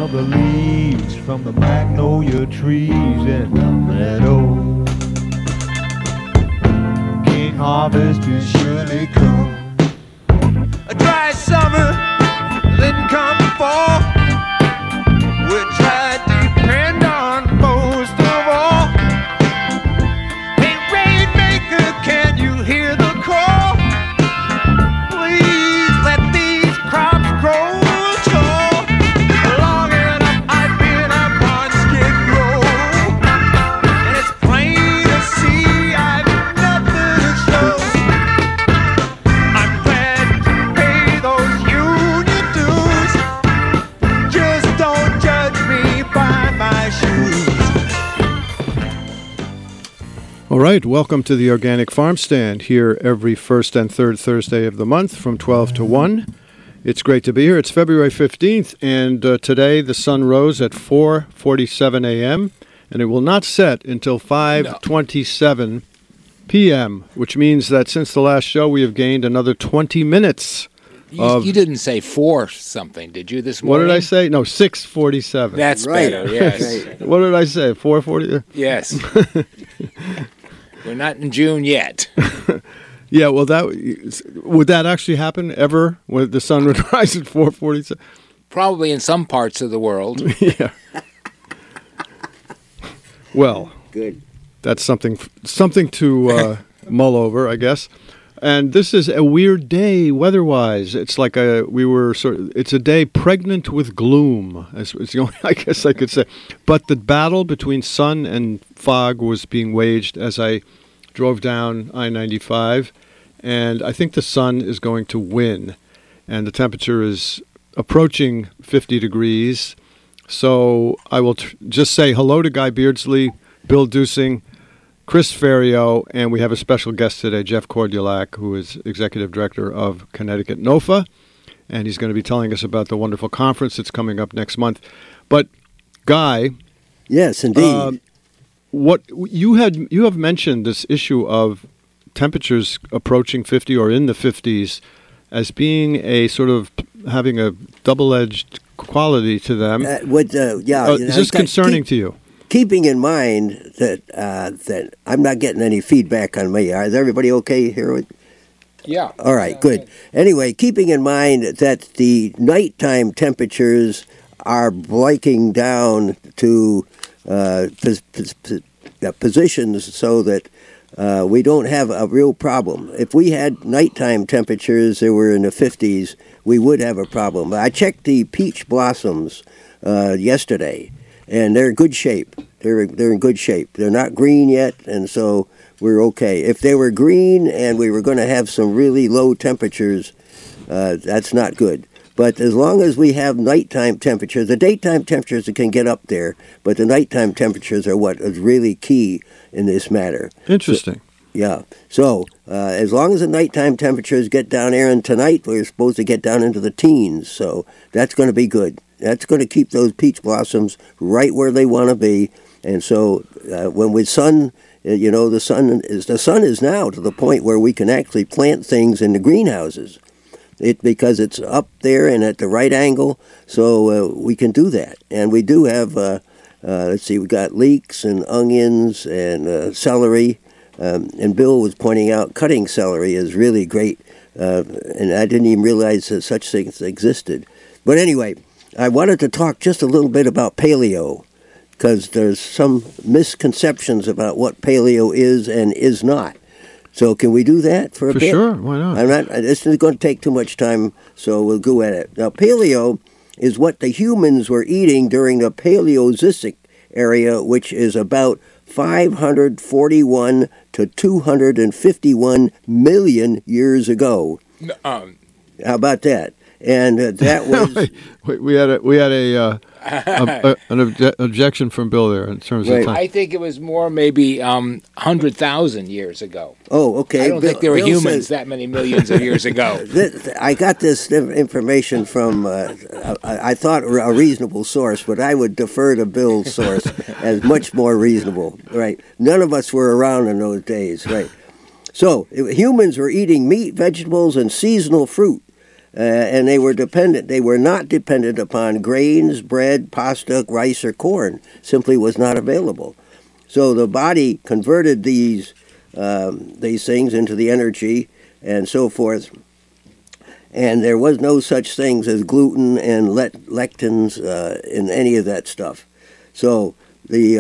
of the leaves from the magnolia trees in the meadow. King harvest is surely come. A dry summer, then come fall, which I depend on most of all. Hey, Rainmaker, can you hear the call? Please let these crops grow tall. Long enough I've been up on Skid Row, and it's plain to see I've nothing to show. I'm glad to pay those union dues. Just don't judge me by my shoes. All right, welcome to the Organic Farm Stand, here every first and third Thursday of the month from 12 to 1. It's great to be here. It's February 15th, and today the sun rose at 4:47 a.m., and it will not set until 5:27 p.m., which means that since the last show we have gained another 20 minutes. You didn't say 4 something, did you, this What morning? did I say? No, 6:47. That's Right. better, yes. What did I say? 4:40? Yes. We're not in June yet. Yeah, well, would that actually happen ever when the sun would rise at 4:47? Probably in some parts of the world. Yeah. Well, Good. that's something to mull over, I guess. And this is a weird day weather-wise. It's like it's a day pregnant with gloom. It's the only, I guess I could say. But the battle between sun and fog was being waged as I drove down I-95, and I think the sun is going to win. And the temperature is approaching 50 degrees. So I will just say hello to Guy Beardsley, Bill Dusing, Chris Ferrio, and we have a special guest today, Jeff Cordulac, who is Executive Director of Connecticut NOFA, and he's going to be telling us about the wonderful conference that's coming up next month. But, Guy, Yes, indeed. what you have mentioned this issue of temperatures approaching 50 or in the 50s as being a sort of having a double-edged quality to them. Is Is this concerning to you? Keeping in mind that that I'm not getting any feedback on me. Is everybody okay here? Yeah. All right, good. Anyway, keeping in mind that the nighttime temperatures are breaking down to positions so that we don't have a real problem. If we had nighttime temperatures that were in the 50s, we would have a problem. I checked the peach blossoms yesterday, and they're in good shape. They're in good shape. They're not green yet, and so we're okay. If they were green and we were going to have some really low temperatures, that's not good. But as long as we have nighttime temperatures, the daytime temperatures can get up there, but the nighttime temperatures are what is really key in this matter. Interesting. So as long as the nighttime temperatures get down there, and tonight we're supposed to get down into the teens, so that's going to be good. That's going to keep those peach blossoms right where they want to be. And so when the sun is now to the point where we can actually plant things in the greenhouses. Because it's up there and at the right angle, so we can do that. And we do have, we got leeks and onions and celery. And Bill was pointing out cutting celery is really great. And I didn't even realize that such things existed. But anyway, I wanted to talk just a little bit about paleo, because there's some misconceptions about what paleo is and is not. So can we do that for a bit? Sure, why not? This is going to take too much time, so we'll go at it. Now, paleo is what the humans were eating during the Paleozoic area, which is about 541 to 251 million years ago. How about that? And that was we had an objection from Bill there in terms of time. I think it was more maybe 100,000 years ago. Oh, okay. I don't think there were humans that many millions of years ago. I got this information from, I thought, a reasonable source, but I would defer to Bill's source as much more reasonable. Right? None of us were around in those days. Right? So humans were eating meat, vegetables, and seasonal fruit. and they were dependent. They were not dependent upon grains, bread, pasta, rice, or corn. Simply was not available. So the body converted these things into the energy and so forth. And there was no such things as gluten and lectins in any of that stuff. So the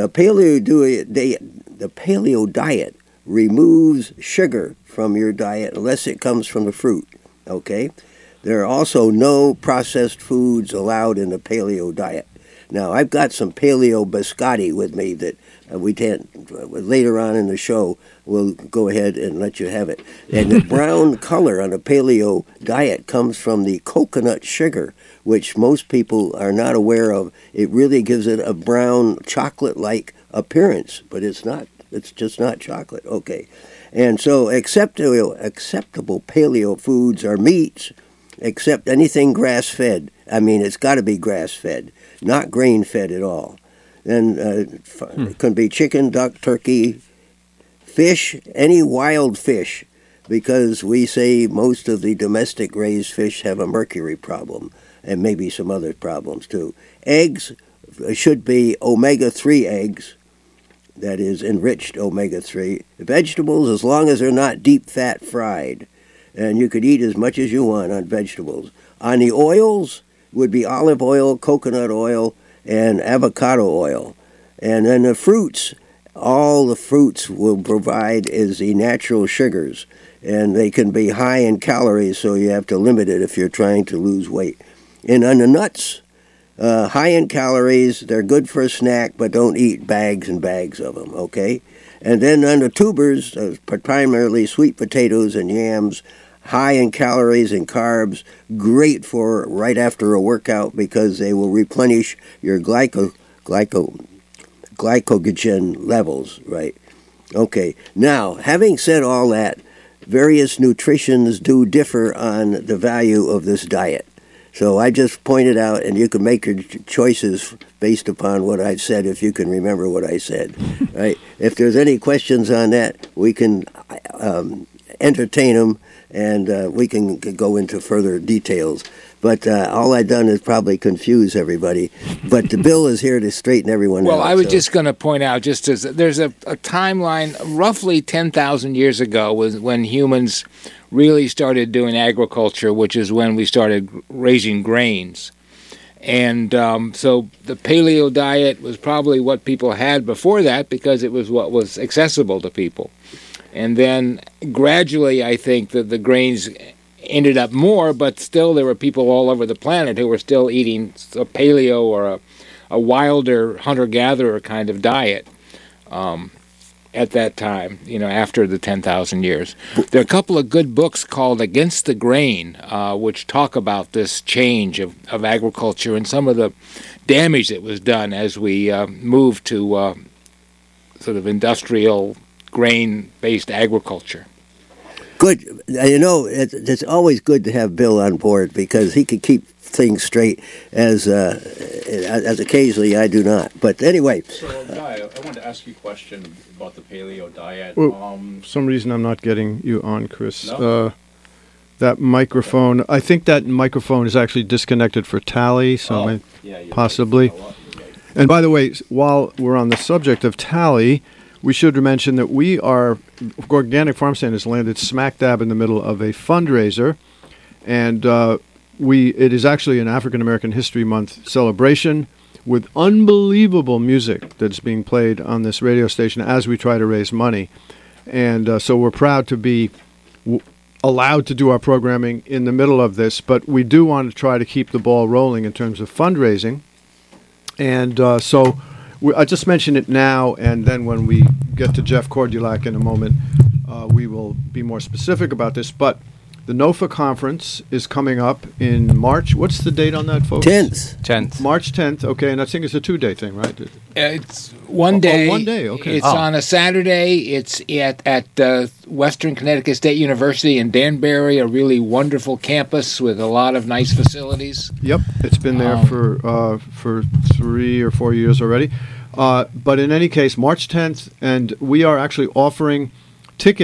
paleo diet removes sugar from your diet unless it comes from the fruit. Okay? There are also no processed foods allowed in the paleo diet. Now, I've got some paleo biscotti with me that we can later on in the show. We'll go ahead and let you have it. And the brown color on the paleo diet comes from the coconut sugar, which most people are not aware of. It really gives it a brown chocolate-like appearance, but it's not. It's just not chocolate. Okay. And so acceptable paleo foods are meats, except anything grass-fed. I mean, it's got to be grass-fed, not grain-fed at all. Then it can be chicken, duck, turkey, fish, any wild fish, because we say most of the domestic raised fish have a mercury problem and maybe some other problems too. Eggs should be omega-3 eggs, that is enriched omega-3. Vegetables, as long as they're not deep fat fried, and you could eat as much as you want on vegetables. On the oils would be olive oil, coconut oil, and avocado oil. And then the fruits, all the fruits will provide is the natural sugars, and they can be high in calories, so you have to limit it if you're trying to lose weight. And on the nuts, high in calories, they're good for a snack, but don't eat bags and bags of them, okay? And then on the tubers, primarily sweet potatoes and yams, high in calories and carbs, great for right after a workout because they will replenish your glycogen levels, right? Okay, now, having said all that, various nutritions do differ on the value of this diet. So I just pointed out, and you can make your choices based upon what I've said if you can remember what I said, right? If there's any questions on that, we can entertain them, and we can go into further details. But all I've done is probably confuse everybody. But the bill is here to straighten everyone out. Well, I was just going to point out, just as there's a timeline, roughly 10,000 years ago was when humans really started doing agriculture, which is when we started raising grains. And so the paleo diet was probably what people had before that because it was what was accessible to people. And then gradually, I think that the grains ended up more, but still there were people all over the planet who were still eating a paleo or a wilder hunter-gatherer kind of diet at that time, after the 10,000 years. There are a couple of good books called Against the Grain, which talk about this change of agriculture and some of the damage that was done as we moved to sort of industrial grain-based agriculture. Good. It's always good to have Bill on board because he can keep things straight as occasionally I do not. But anyway. So, Guy, I wanted to ask you a question about the paleo diet. Well, for some reason I'm not getting you on, Chris. No? That microphone, I think that microphone is actually disconnected for Tally, so possibly. And by the way, while we're on the subject of Tally, we should mention that Organic Farm Stand has landed smack dab in the middle of a fundraiser, and it is actually an African American History Month celebration with unbelievable music that's being played on this radio station as we try to raise money. And so we're proud to be allowed to do our programming in the middle of this, but we do want to try to keep the ball rolling in terms of fundraising. And so I just mention it now, and then when we get to Jeff Cordulac in a moment, we will be more specific about this. But the NOFA conference is coming up in March. What's the date on that, folks? 10th. March 10th. Okay, and I think it's a 2-day thing, right? It's one day. Oh, 1 day. Okay. It's on a Saturday. It's at Western Connecticut State University in Danbury, a really wonderful campus with a lot of nice facilities. Yep, it's been there for 3 or 4 years already. But in any case, March 10th, and we are actually offering tickets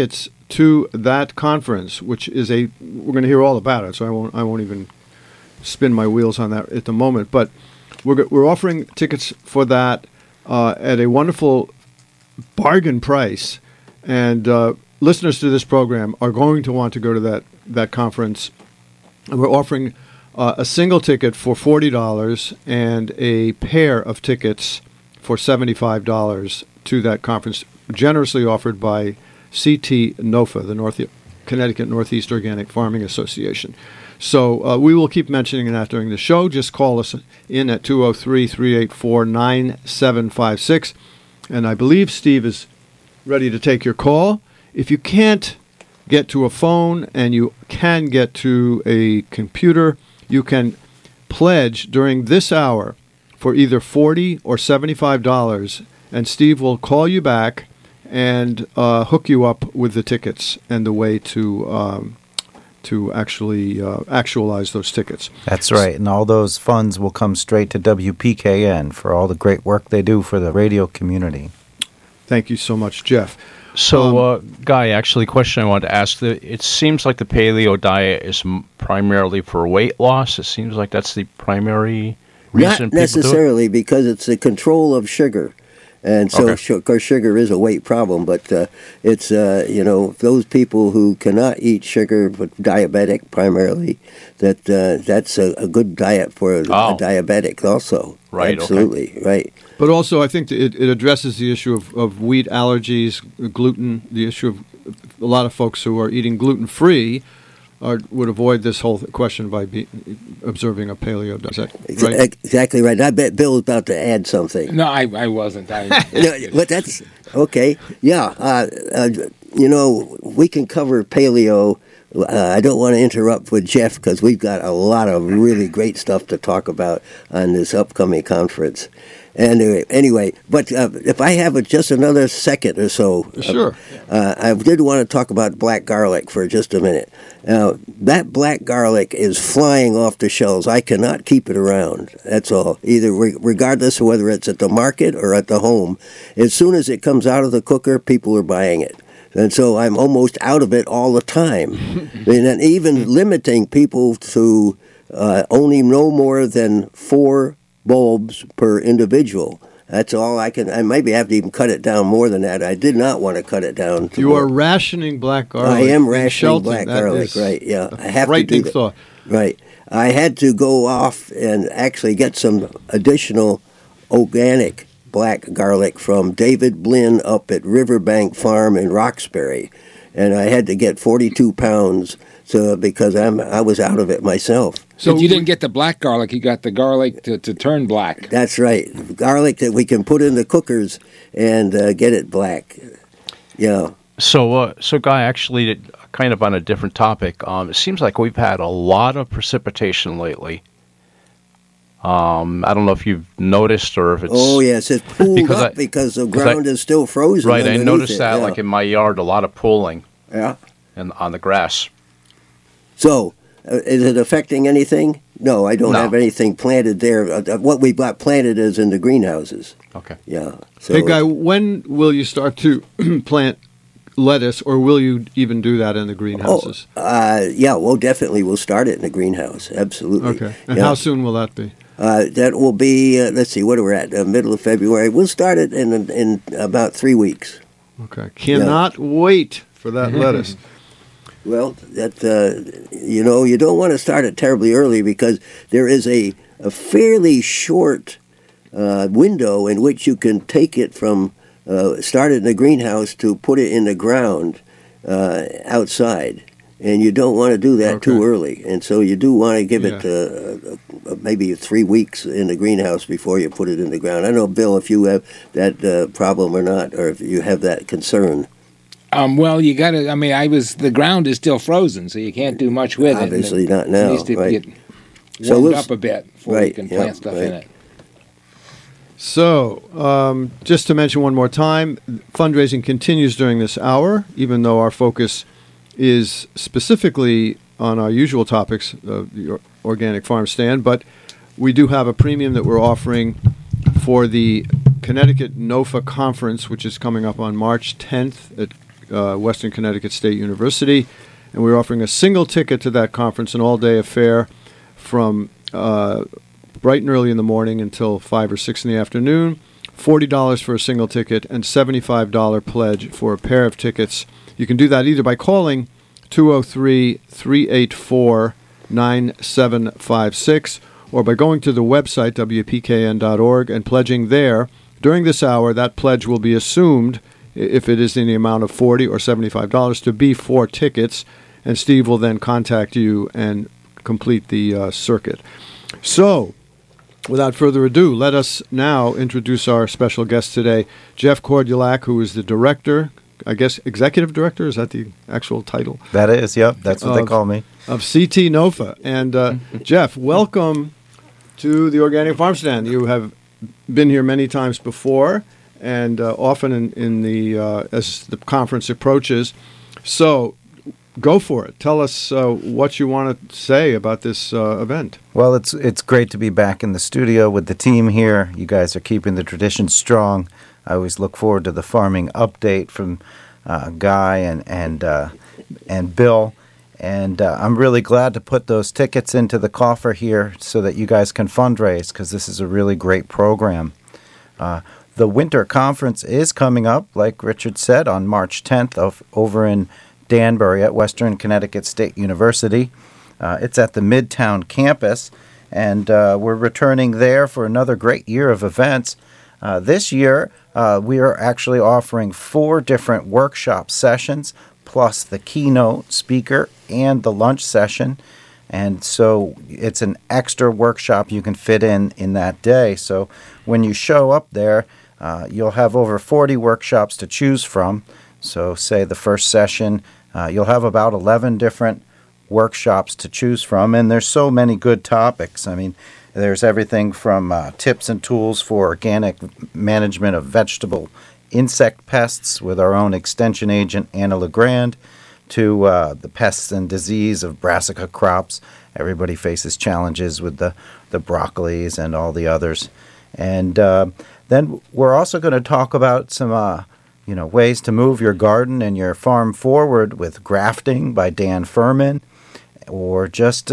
to that conference, which is we're going to hear all about it, so I won't even spin my wheels on that at the moment. But we're offering tickets for that at a wonderful bargain price, and listeners to this program are going to want to go to that conference. And we're offering a single ticket for $40 and a pair of tickets for $75 to that conference, generously offered by CT NOFA, the Connecticut Northeast Organic Farming Association. So we will keep mentioning that during the show. Just call us in at 203-384-9756. And I believe Steve is ready to take your call. If you can't get to a phone and you can get to a computer, you can pledge during this hour for either $40 or $75, and Steve will call you back and hook you up with the tickets and the way to actually actualize those tickets. That's right, and all those funds will come straight to WPKN for all the great work they do for the radio community. Thank you so much, Jeff. So, Guy, actually, question I wanted to ask. It seems like the paleo diet is primarily for weight loss. It seems like that's the primary reason Not people necessarily, because it's the control of sugar. And so, of course, sugar is a weight problem, but it's, those people who cannot eat sugar, but diabetic primarily, that's a good diet for a diabetic also. Right, absolutely, right. But also, I think it addresses the issue of wheat allergies, gluten, the issue of a lot of folks who are eating gluten-free would avoid this whole question by observing a paleo diet. Is that right? Exactly right. I bet Bill's about to add something. No, I wasn't. But that's okay. Yeah. We can cover paleo. I don't want to interrupt with Jeff because we've got a lot of really great stuff to talk about on this upcoming conference. Anyway, but if I have just another second or so, sure. I did want to talk about black garlic for just a minute. Now, that black garlic is flying off the shelves. I cannot keep it around. That's all. Either regardless of whether it's at the market or at the home, as soon as it comes out of the cooker, people are buying it. And so I'm almost out of it all the time. And even limiting people to only no more than 4 bulbs per individual. That's all I can. I maybe have to even cut it down more than that. I did not want to cut it down. You are rationing black garlic. I am rationing black garlic, right, yeah. I have to do that. Thought. Right. I had to go off and actually get some additional organic black garlic from David Blinn up at Riverbank Farm in Roxbury. And I had to get 42 pounds because I was out of it myself. So you didn't get the black garlic, you got the garlic to turn black. That's right. Garlic that we can put in the cookers and get it black. Yeah. So Guy, actually, kind of on a different topic, it seems like we've had a lot of precipitation lately. I don't know if you've noticed or if it's... Oh, yes, it's pooled because the ground is still frozen. Right, I noticed that, like in my yard, a lot of pooling. Yeah. And on the grass. So, is it affecting anything? No, I don't have anything planted there. What we've got planted is in the greenhouses. Okay. Yeah. So, hey, Guy, when will you start to plant lettuce, or will you even do that in the greenhouses? We'll definitely start it in the greenhouse. Absolutely. Okay. And how soon will that be? That will be, let's see, what are we at? Middle of February. We'll start it in about 3 weeks. Okay. Cannot wait for that lettuce. Well, that you don't want to start it terribly early because there is a fairly short window in which you can take it from start it in the greenhouse to put it in the ground outside, and you don't want to do that too early. And so you do want to give it maybe 3 weeks in the greenhouse before you put it in the ground. I don't know, Bill, if you have that problem or not, or if you have that concern. Well, you got to. I mean, the ground is still frozen, so you can't do much with Obviously it. not now. It needs to get warmed up a bit before you can plant stuff in it. So, just to mention one more time, fundraising continues during this hour, even though our focus is specifically on our usual topics of the organic farm stand. But we do have a premium that we're offering for the Connecticut NOFA conference, which is coming up on March 10th at Western Connecticut State University. And we're offering a single ticket to that conference, an all-day affair from bright and early in the morning until 5 or 6 in the afternoon. $40 for a single ticket and $75 pledge for a pair of tickets. You can do that either by calling 203-384-9756 or by going to the website, WPKN.org, and pledging there. During this hour, that pledge will be assumed, if it is in the amount of $40 or $75, to be 4 tickets, and Steve will then contact you and complete the circuit. So, without further ado, let us now introduce our special guest today, Jeff Cordulac, who is the director, I guess executive director, is that the actual title? That is, yep, that's what they call me. Of CT NOFA. And Jeff, welcome to the Organic Farm Stand. You have been here many times before, and often in the as the conference approaches. So, go for it. Tell us what you want to say about this event. Well, it's great to be back in the studio with the team here. You guys are keeping the tradition strong. I always look forward to the farming update from Guy and Bill. And I'm really glad to put those tickets into the coffer here so that you guys can fundraise, because this is a really great program. The winter conference is coming up, like Richard said, on March 10th over in Danbury at Western Connecticut State University. It's at the Midtown campus, and we're returning there for another great year of events. This year, we are actually offering 4 different workshop sessions, plus the keynote speaker and the lunch session. And so it's an extra workshop you can fit in that day. So when you show up there, you'll have over 40 workshops to choose from. So say the first session, you'll have about 11 different workshops to choose from, and there's so many good topics. I mean, there's everything from tips and tools for organic management of vegetable insect pests with our own extension agent, Anna LeGrand, to the pests and disease of brassica crops. Everybody faces challenges with the broccolis and all the others. And then we're also going to talk about some ways to move your garden and your farm forward with grafting by Dan Furman, or just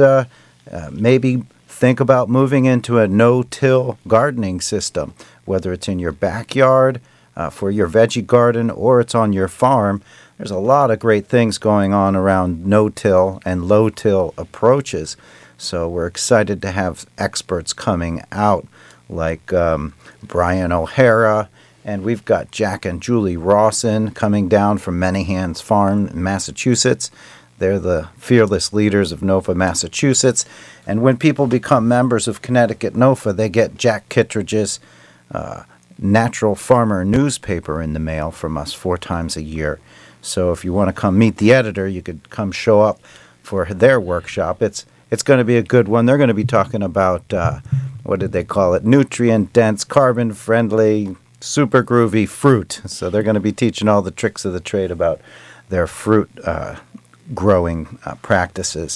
maybe think about moving into a no-till gardening system, whether it's in your backyard for your veggie garden or it's on your farm. There's a lot of great things going on around no-till and low-till approaches. So we're excited to have experts coming out like Brian O'Hara, and we've got Jack and Julie Rawson coming down from Many Hands Farm in Massachusetts. They're the fearless leaders of NOFA Massachusetts. And when people become members of Connecticut NOFA, they get Jack Kittredge's Natural Farmer newspaper in the mail from us 4 times a year. So if you want to come meet the editor, you could come show up for their workshop. It's going to be a good one. They're going to be talking about, what did they call it, nutrient-dense, carbon-friendly, super groovy fruit. So they're going to be teaching all the tricks of the trade about their fruit growing practices.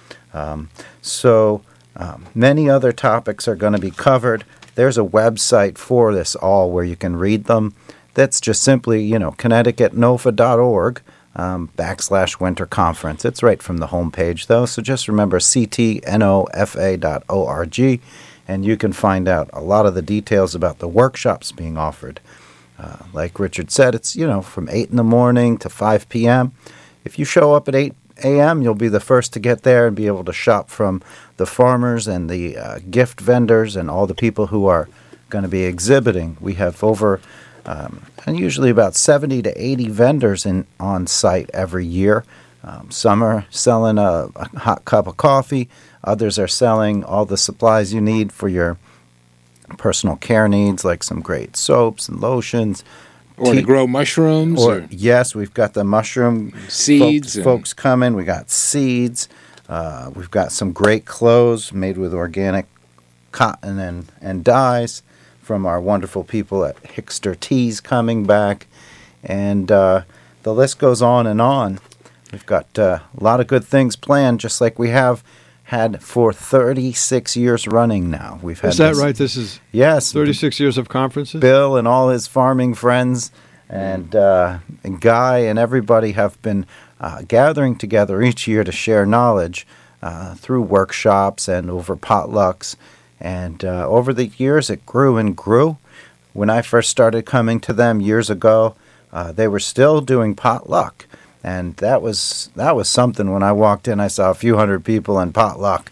Many other topics are going to be covered. There's a website for this all where you can read them. That's just simply, ConnecticutNOFA.org /winter conference. It's right from the homepage, though. So just remember CTNOFA.org, and you can find out a lot of the details about the workshops being offered. Like Richard said, it's, from 8 in the morning to 5 p.m. If you show up at 8 a.m., you'll be the first to get there and be able to shop from the farmers and the gift vendors and all the people who are going to be exhibiting. We have over and usually about 70 to 80 vendors on site every year. Some are selling a hot cup of coffee. Others are selling all the supplies you need for your personal care needs, like some great soaps and lotions. Or to grow mushrooms? Yes, we've got the mushroom seeds. Folks coming. We got seeds. We've got some great clothes made with organic cotton and dyes from our wonderful people at Hickster Teas coming back. And the list goes on and on. We've got a lot of good things planned, just like we have had for 36 years running now. Is that right? This is 36 years of conferences? Bill and all his farming friends And Guy and everybody have been gathering together each year to share knowledge through workshops and over potlucks. And over the years, it grew and grew. When I first started coming to them years ago, they were still doing potluck. And that was something. When I walked in, I saw a few hundred people in potluck.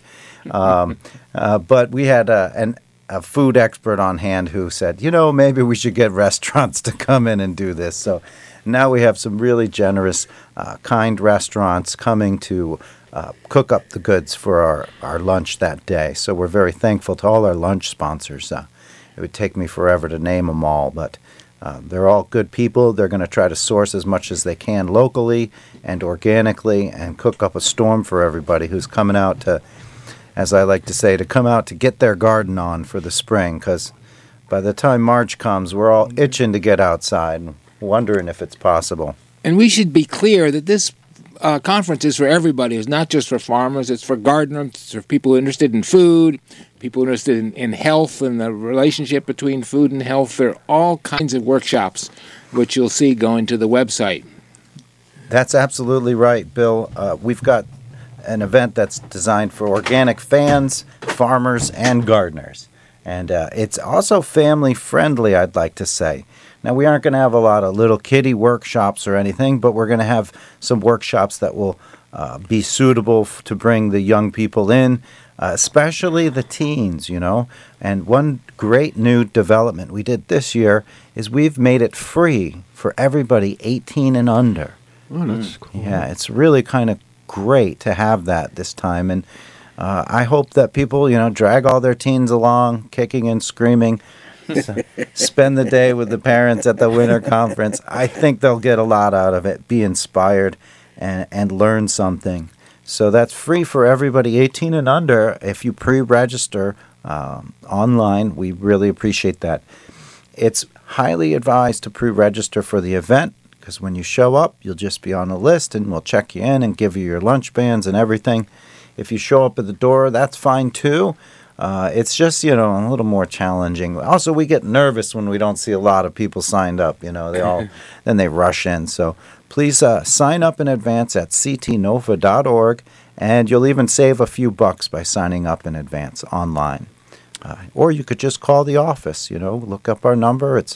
But we had a food expert on hand who said, maybe we should get restaurants to come in and do this. So now we have some really generous, kind restaurants coming to cook up the goods for our lunch that day. So we're very thankful to all our lunch sponsors. It would take me forever to name them all, but they're all good people. They're going to try to source as much as they can locally and organically and cook up a storm for everybody who's coming out to, as I like to say, to come out to get their garden on for the spring, because by the time March comes, we're all itching to get outside and wondering if it's possible. And we should be clear that this conference is for everybody. It's not just for farmers. It's for gardeners. It's for people interested in food, people interested in health and the relationship between food and health. There are all kinds of workshops, which you'll see going to the website. That's absolutely right, Bill. We've got an event that's designed for organic fans, farmers, and gardeners. And it's also family-friendly, I'd like to say. Now, we aren't going to have a lot of little kiddie workshops or anything, but we're going to have some workshops that will be suitable to bring the young people in, especially the teens, And one great new development we did this year is we've made it free for everybody 18 and under. Oh, that's cool. Yeah, it's really kind of great to have that this time. And I hope that people, drag all their teens along, kicking and screaming, spend the day with the parents at the winter conference. I think they'll get a lot out of it, be inspired, and learn something. So that's free for everybody 18 and under. If you pre-register online, we really appreciate that. It's highly advised to pre-register for the event, because when you show up, you'll just be on a list, and we'll check you in and give you your lunch bands and everything. If you show up at the door, that's fine too. It's just, a little more challenging. Also, we get nervous when we don't see a lot of people signed up. Then they rush in. So please sign up in advance at ctnova.org, and you'll even save a few bucks by signing up in advance online. Or you could just call the office. Look up our number. It's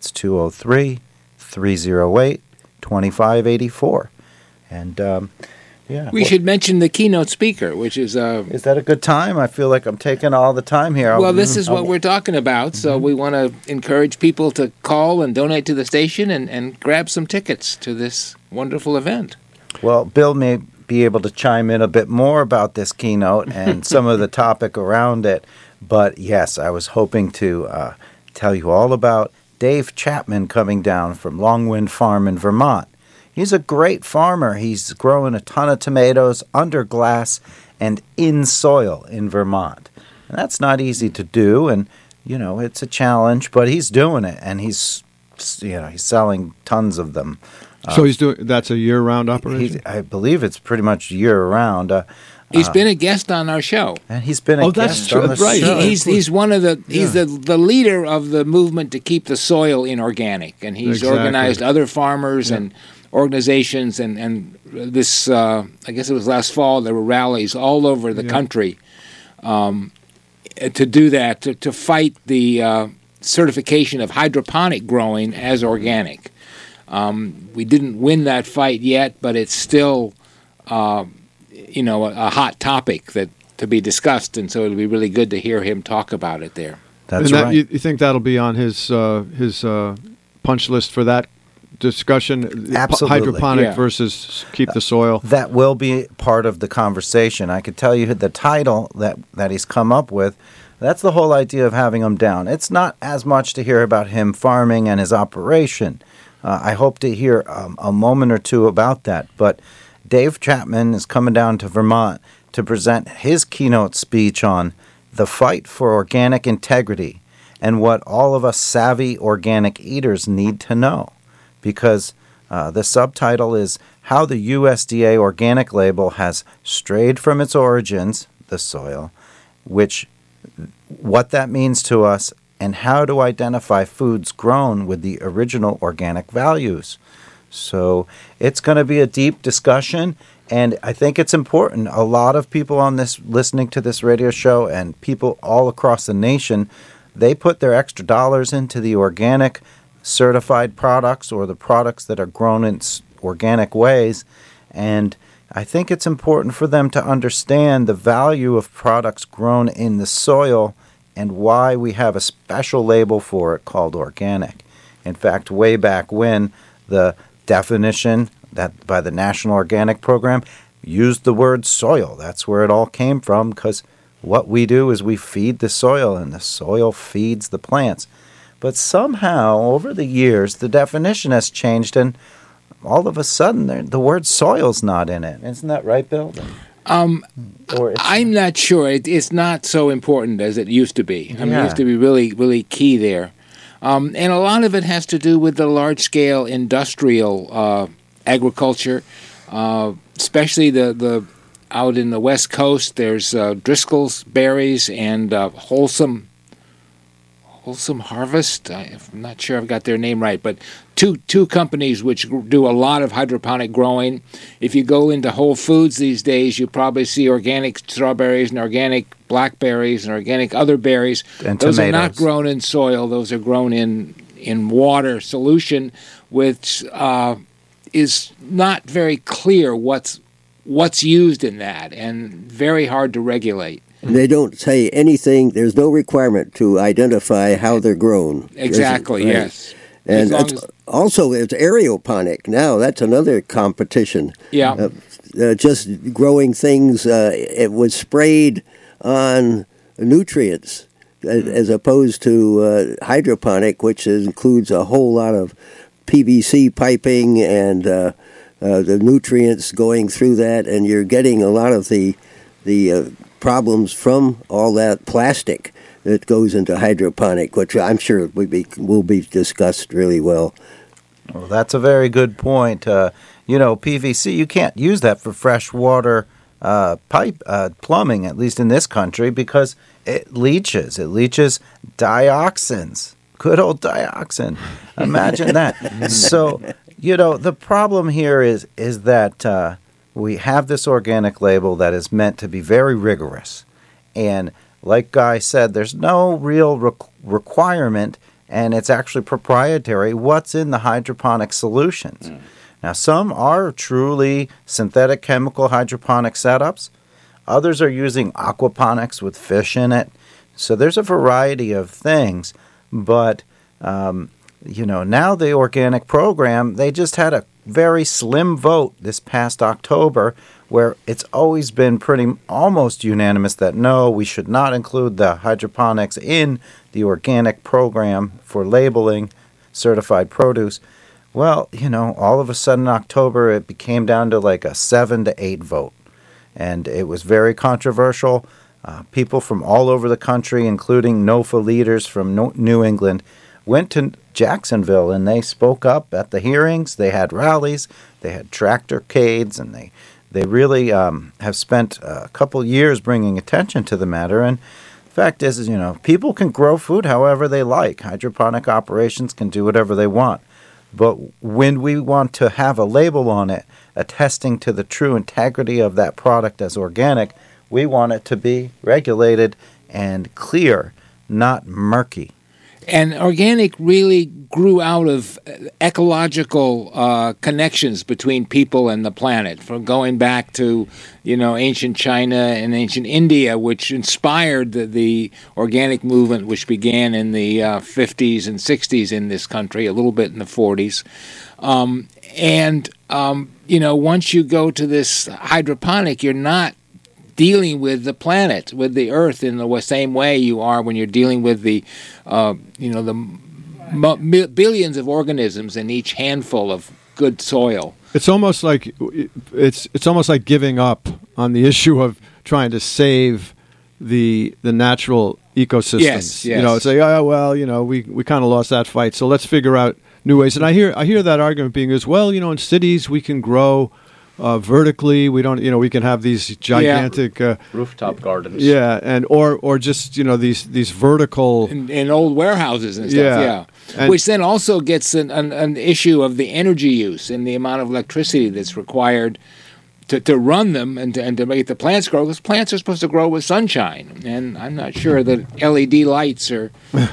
203-308-2584, and. Yeah. We should mention the keynote speaker, which is... Is that a good time? I feel like I'm taking all the time here. Well, this is what we're talking about, so we want to encourage people to call and donate to the station and grab some tickets to this wonderful event. Well, Bill may be able to chime in a bit more about this keynote and some of the topic around it, but yes, I was hoping to tell you all about Dave Chapman coming down from Longwind Farm in Vermont. He's a great farmer. He's growing a ton of tomatoes under glass and in soil in Vermont. And that's not easy to do, and, it's a challenge, but he's doing it, and he's selling tons of them. So that's a year-round operation? I believe it's pretty much year-round. He's been a guest on our show. And he's been a guest on the right. show. He's one of the the leader of the movement to keep the soil inorganic, and he's organized other farmers and organizations, and this, I guess it was last fall, there were rallies all over the country to do that, to fight the certification of hydroponic growing as organic. We didn't win that fight yet, but it's still, a hot topic to be discussed, and so it'll be really good to hear him talk about it there. That's right. You think that'll be on his punch list for that discussion? Absolutely. Hydroponic versus keep the soil. That will be part of the conversation. I could tell you the title that he's come up with. That's the whole idea of having him down. It's not as much to hear about him farming and his operation. I hope to hear a moment or two about that. But Dave Chapman is coming down to Vermont to present his keynote speech on the fight for organic integrity and what all of us savvy organic eaters need to know. Because the subtitle is How the USDA Organic Label Has Strayed from Its Origins, the soil, what that means to us and how to identify foods grown with the original organic values. So it's going to be a deep discussion, and I think it's important. A lot of people on this listening to this radio show and people all across the nation, they put their extra dollars into the organic certified products or the products that are grown in organic ways, and I think it's important for them to understand the value of products grown in the soil and why we have a special label for it called organic. In fact, way back when, the definition that by the National Organic Program used the word soil. That's where it all came from, because what we do is we feed the soil and the soil feeds the plants. But somehow, over the years, the definition has changed, and all of a sudden, the word soil's not in it. Isn't that right, Bill? I'm not sure. It's not so important as it used to be. I mean, it Yeah. used to be really, really key there. And a lot of it has to do with the large-scale industrial agriculture, especially the out in the West Coast. There's Driscoll's Berries and Wholesome Harvest. I'm not sure I've got their name right, but two companies which do a lot of hydroponic growing. If you go into Whole Foods these days, you probably see organic strawberries and organic blackberries and organic other berries. And those tomatoes. are not grown in soil. Those are grown in water solution, which is not very clear what's used in that, and very hard to regulate. They don't say anything. There's no requirement to identify how they're grown. Exactly, Right. yes. And As long it's, also, it's aeroponic. Now, that's another competition. Yeah. Just growing things, it was sprayed on nutrients as opposed to hydroponic, which includes a whole lot of PVC piping and the nutrients going through that, and you're getting a lot of the problems from all that plastic that goes into hydroponic, which I'm sure will be discussed really well. Well, that's a very good point. PVC, you can't use that for freshwater pipe plumbing, at least in this country, because it leaches. It leaches dioxins. Good old dioxin. Imagine that. So, the problem here is that we have this organic label that is meant to be very rigorous. And like Guy said, there's no real requirement, and it's actually proprietary, what's in the hydroponic solutions. Now, some are truly synthetic chemical hydroponic setups. Others are using aquaponics with fish in it. So there's a variety of things. But, now the organic program, they just had a very slim vote this past October, where it's always been almost unanimous that no, we should not include the hydroponics in the organic program for labeling certified produce. Well, all of a sudden in October, it became down to like a 7-8 vote. And it was very controversial. People from all over the country, including NOFA leaders from New England, went to Jacksonville, and they spoke up at the hearings. They had rallies, they had tractorcades, and they really have spent a couple years bringing attention to the matter. And the fact is, people can grow food however they like. Hydroponic operations can do whatever they want. But when we want to have a label on it attesting to the true integrity of that product as organic, we want it to be regulated and clear, not murky. And organic really grew out of ecological connections between people and the planet, from going back to, ancient China and ancient India, which inspired the organic movement, which began in the 50s and 60s in this country, a little bit in the 40s. Once you go to this hydroponic, you're not dealing with the planet, with the earth, in the same way you are when you're dealing with the billions of organisms in each handful of good soil. It's almost like giving up on the issue of trying to save the natural ecosystems. Yes. It's like, we kind of lost that fight, so let's figure out new ways. And I hear that argument being as well. In cities we can grow vertically. We don't, we can have these gigantic, Rooftop gardens. or just these vertical. In old warehouses and stuff, Yeah. And- which then also gets an issue of the energy use and the amount of electricity that's required to run them and to make the plants grow, because plants are supposed to grow with sunshine, and I'm not sure that LED lights are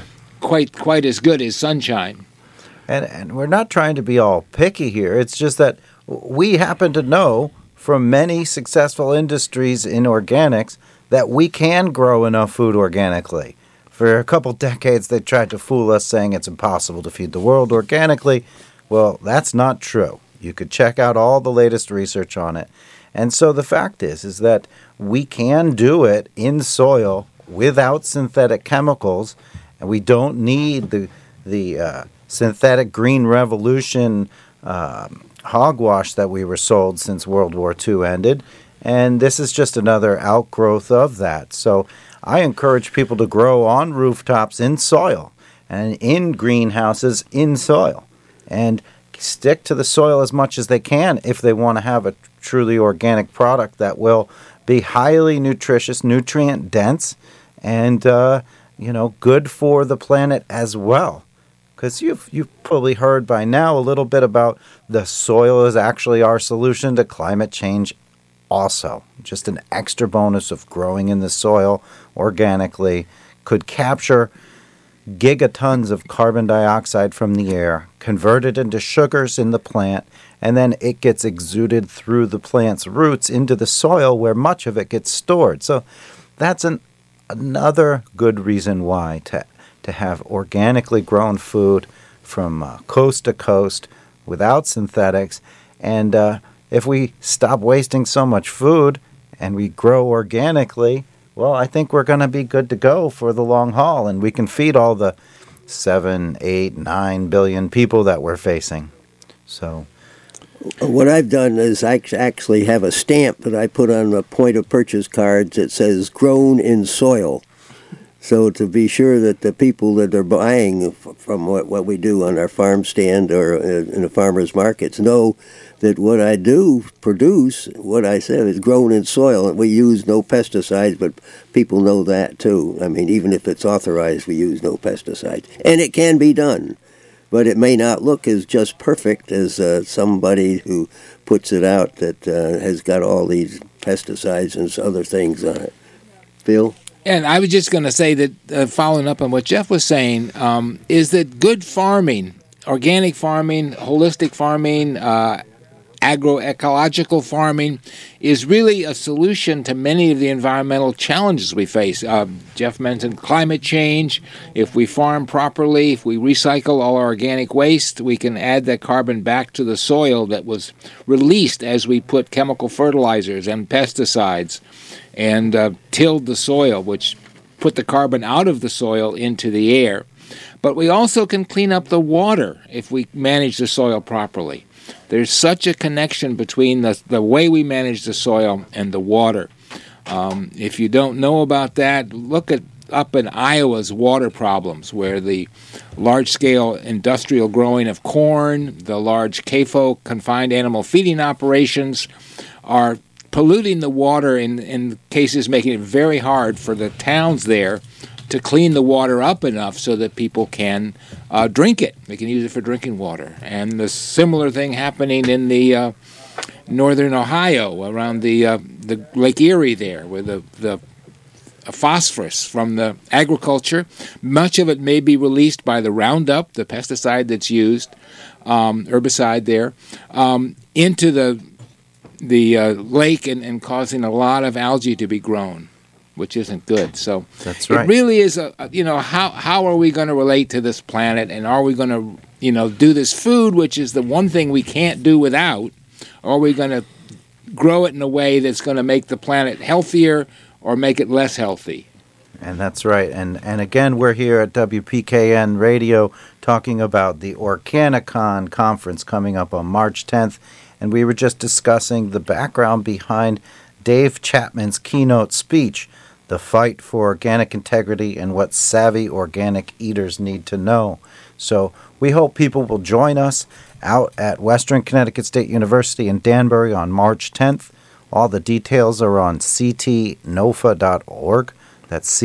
quite as good as sunshine. And we're not trying to be all picky here. It's just that we happen to know from many successful industries in organics that we can grow enough food organically. For a couple decades, they tried to fool us saying it's impossible to feed the world organically. Well, that's not true. You could check out all the latest research on it. And so the fact is that we can do it in soil without synthetic chemicals, and we don't need the synthetic green revolution hogwash that we were sold since World War II ended. And this is just another outgrowth of that. So I encourage people to grow on rooftops in soil and in greenhouses in soil, and stick to the soil as much as they can if they want to have a truly organic product that will be highly nutritious, nutrient dense, and good for the planet as well. Because you've probably heard by now a little bit about the soil is actually our solution to climate change also. Just an extra bonus of growing in the soil organically could capture gigatons of carbon dioxide from the air, convert it into sugars in the plant, and then it gets exuded through the plant's roots into the soil where much of it gets stored. So that's another good reason why to have organically grown food from coast to coast without synthetics. And if we stop wasting so much food and we grow organically, well, I think we're going to be good to go for the long haul, and we can feed all the 7, 8, 9 billion people that we're facing. So what I've done is I actually have a stamp that I put on the point of purchase cards that says grown in soil. So to be sure that the people that are buying from what we do on our farm stand or in the farmers markets know that what I do produce, what I said, is grown in soil. And we use no pesticides, but people know that too. I mean, even if it's authorized, we use no pesticides. And it can be done. But it may not look as just perfect as somebody who puts it out that has got all these pesticides and other things on it. Phil? And I was just going to say that, following up on what Jeff was saying, is that good farming, organic farming, holistic farming, agroecological farming is really a solution to many of the environmental challenges we face. Jeff mentioned climate change. If we farm properly, if we recycle all our organic waste, we can add that carbon back to the soil that was released as we put chemical fertilizers and pesticides and tilled the soil, which put the carbon out of the soil into the air. But we also can clean up the water if we manage the soil properly. There's such a connection between the way we manage the soil and the water. If you don't know about that, look up in Iowa's water problems, where the large-scale industrial growing of corn, the large CAFO, confined animal feeding operations, are polluting the water in cases making it very hard for the towns there to clean the water up enough so that people can drink it. They can use it for drinking water. And the similar thing happening in the northern Ohio around the Lake Erie there, where the phosphorus from the agriculture, much of it may be released by the Roundup, the pesticide that's used, herbicide there, into the lake and causing a lot of algae to be grown, which isn't good. So that's right. It really is how are we going to relate to this planet, and are we going to do this food, which is the one thing we can't do without, or are we going to grow it in a way that's going to make the planet healthier or make it less healthy? And that's right. And again, we're here at WPKN Radio talking about the Organicon conference coming up on March 10th. And we were just discussing the background behind Dave Chapman's keynote speech. the fight for organic integrity and what savvy organic eaters need to know. So we hope people will join us out at Western Connecticut State University in Danbury on March 10th. All the details are on ctnofa.org. That's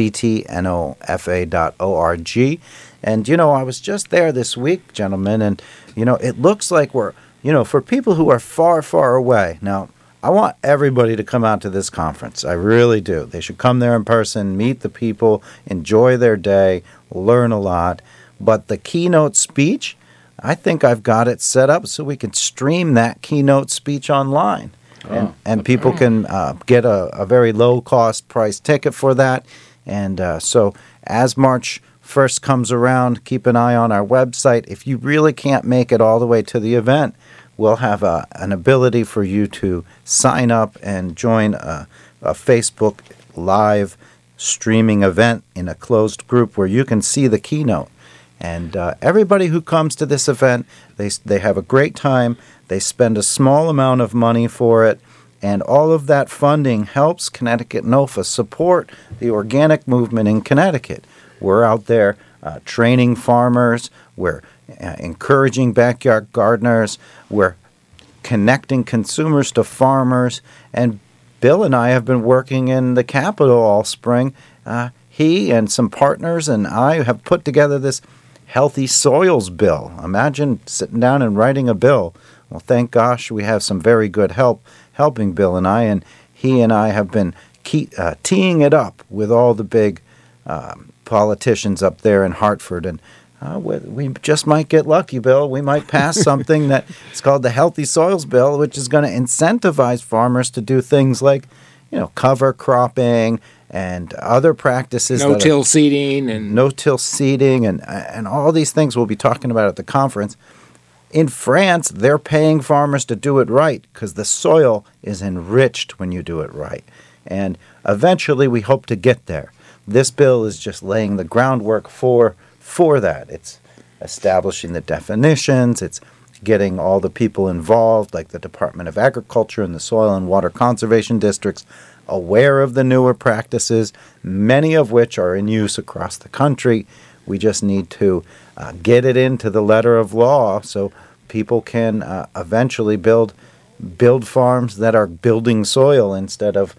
ctnofa.org. And, I was just there this week, gentlemen, and, it looks like we're, for people who are far, far away. Now, I want everybody to come out to this conference. I really do. They should come there in person, meet the people, enjoy their day, learn a lot. But the keynote speech, I think I've got it set up so we can stream that keynote speech online. And people can get a very low-cost price ticket for that. And so as March 1st comes around, keep an eye on our website. If you really can't make it all the way to the event, we'll have an ability for you to sign up and join a Facebook Live streaming event in a closed group where you can see the keynote. And everybody who comes to this event, they have a great time. They spend a small amount of money for it. And all of that funding helps Connecticut NOFA support the organic movement in Connecticut. We're out there training farmers. We're encouraging backyard gardeners. We're connecting consumers to farmers. And Bill and I have been working in the Capitol all spring. He and some partners and I have put together this Healthy Soils bill. Imagine sitting down and writing a bill. Well, thank gosh we have some very good helping Bill and I. And he and I have been teeing it up with all the big politicians up there in Hartford, and we just might get lucky, Bill. We might pass something that is called the Healthy Soils Bill, which is going to incentivize farmers to do things like, cover cropping and other practices. No-till seeding. No-till seeding and all these things we'll be talking about at the conference. In France, they're paying farmers to do it right because the soil is enriched when you do it right. And eventually we hope to get there. This bill is just laying the groundwork for that. It's establishing the definitions. It's getting all the people involved, like the Department of Agriculture and the Soil and Water Conservation Districts, aware of the newer practices, many of which are in use across the country. We just need to get it into the letter of law so people can eventually build farms that are building soil instead of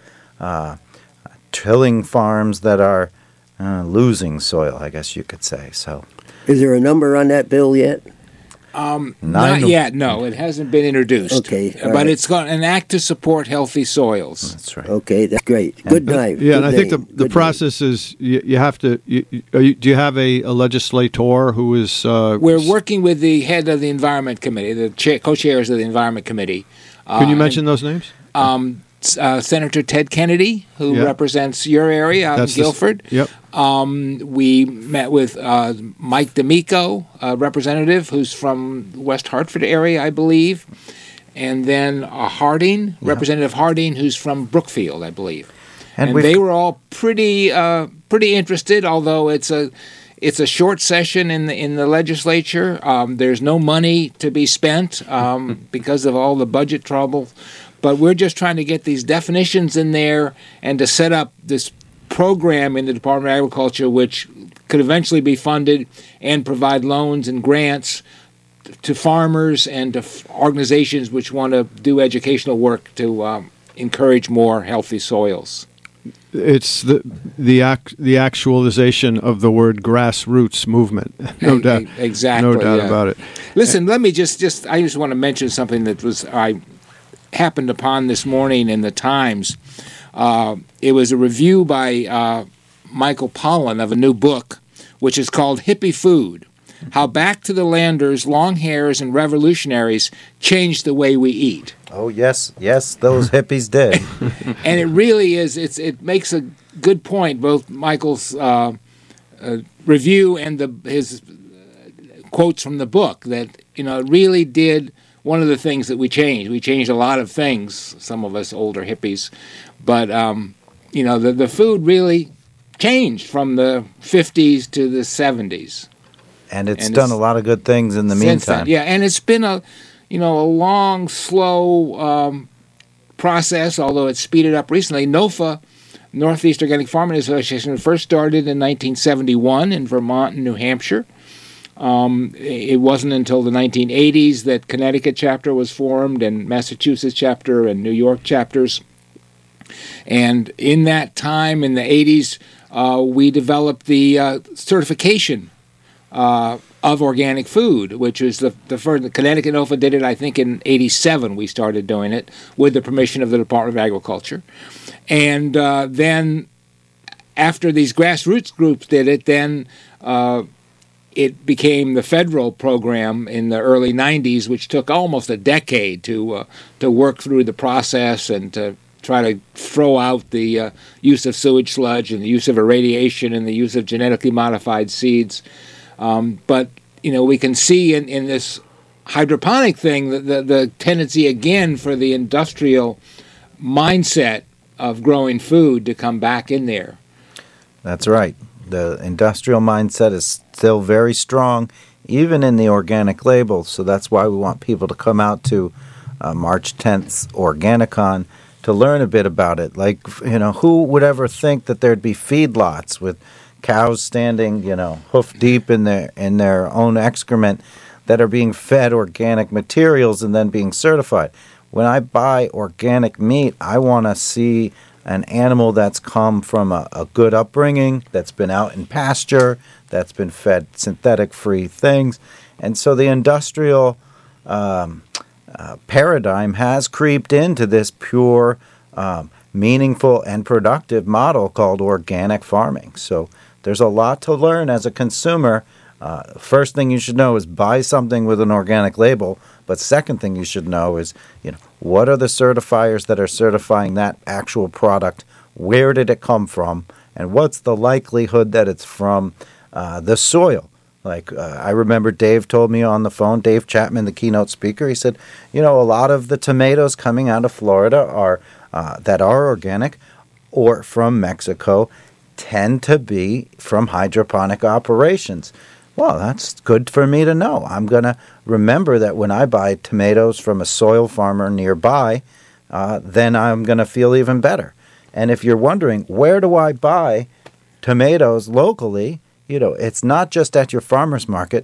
tilling farms that are losing soil, I guess you could say. So, is there a number on that bill yet? Not yet. No, it hasn't been introduced. Okay, but right. It's got an act to support healthy soils. That's right. Okay, that's great. Good night. Yeah, and I think name. the Good process is you have to. Do you have a legislator who is? We're working with the head of the Environment Committee, the co-chairs of the Environment Committee. Can you mention those names? Senator Ted Kennedy, who Yeah. represents your area out That's in Guilford. Yep. We met with Mike D'Amico, a representative who's from West Hartford area, I believe, and then Harding, Representative Harding, who's from Brookfield, I believe. And they were all pretty interested, although it's a short session in the legislature. There's no money to be spent because of all the budget trouble. But we're just trying to get these definitions in there and to set up this program in the Department of Agriculture which could eventually be funded and provide loans and grants to farmers and to organizations which want to do educational work to encourage more healthy soils. It's the actualization of the word grassroots movement. No doubt. Exactly. No doubt about it. Listen, let me I just want to mention something that I happened upon this morning in the Times. It was a review by Michael Pollan of a new book, which is called Hippie Food: How Back to the Landers, Long Hairs, and Revolutionaries Changed the Way We Eat. Oh, yes, those hippies did. And it really is, it makes a good point, both Michael's review and his quotes from the book, that, it really did. One of the things that we changed a lot of things, some of us older hippies, but, the food really changed from the 50s to the 70s. And it's done a lot of good things in the meantime. Yeah, and it's been a long, slow process, although it's speeded up recently. NOFA Northeast Organic Farming Association first started in 1971 in Vermont and New Hampshire. It wasn't until the 1980s that Connecticut chapter was formed, and Massachusetts chapter and New York chapters. And in that time, in the 80s, we developed the certification of organic food, which was the first. Connecticut NOFA did it, I think, in 87. We started doing it with the permission of the Department of Agriculture. And then after these grassroots groups did it, then it became the federal program in the early 90s, which took almost a decade to work through the process and to try to throw out the use of sewage sludge and the use of irradiation and the use of genetically modified seeds. But, we can see in this hydroponic thing the tendency again for the industrial mindset of growing food to come back in there. That's right. The industrial mindset is still very strong, even in the organic labels. So that's why we want people to come out to March 10th Organicon to learn a bit about it. Like, who would ever think that there'd be feedlots with cows standing, hoof deep in their own excrement that are being fed organic materials and then being certified? When I buy organic meat, I want to see an animal that's come from a good upbringing, that's been out in pasture, that's been fed synthetic-free things. And so the industrial paradigm has creeped into this pure, meaningful, and productive model called organic farming. So there's a lot to learn as a consumer. First thing you should know is buy something with an organic label. But second thing you should know is, what are the certifiers that are certifying that actual product? Where did it come from? And what's the likelihood that it's from the soil? Like I remember Dave told me on the phone, Dave Chapman, the keynote speaker, he said, a lot of the tomatoes coming out of Florida are that are organic or from Mexico tend to be from hydroponic operations. Well, that's good for me to know. I'm going to remember that when I buy tomatoes from a soil farmer nearby, then I'm going to feel even better. And if you're wondering, where do I buy tomatoes locally, it's not just at your farmer's market.